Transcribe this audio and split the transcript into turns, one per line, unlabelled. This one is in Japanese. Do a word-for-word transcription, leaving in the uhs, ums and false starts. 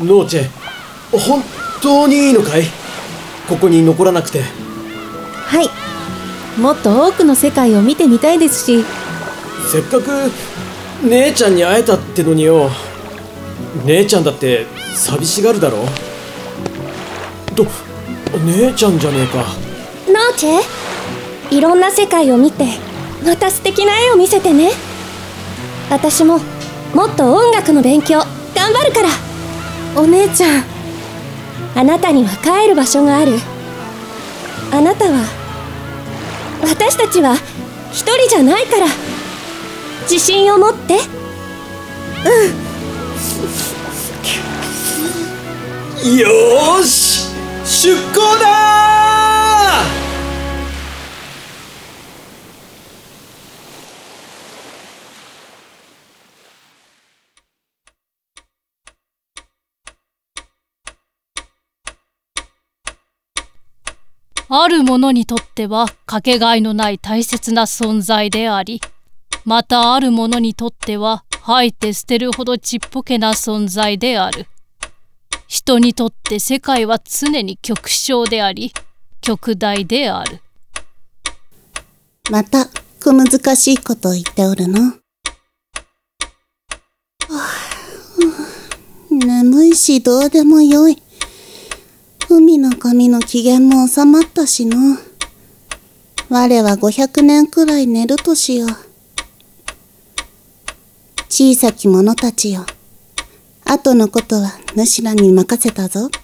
ノーチェ、本当にいいのかい？ここに残らなくて。
はい、もっと多くの世界を見てみたいですし。
せっかく姉ちゃんに会えたってのによ。姉ちゃんだって寂しがるだろ。と、姉ちゃんじゃねえか。
ノーチェ、いろんな世界を見てまた素敵な絵を見せてね。私ももっと音楽の勉強頑張るから。
お姉ちゃん、
あなたには帰る場所がある。あなたは、私たちは一人じゃないから、自信を持って。
うん。よーし、出航だー！
ある者にとってはかけがえのない大切な存在であり、またある者にとっては吐いて捨てるほどちっぽけな存在である。人にとって世界は常に極小であり、極大である。
また小難しいことを言っておるの。はあ、眠いしどうでもよい。海の神の機嫌も収まったしの。我はごひゃくねんくらい寝るとしよう。小さき者たちよ。後のことは主らに任せたぞ。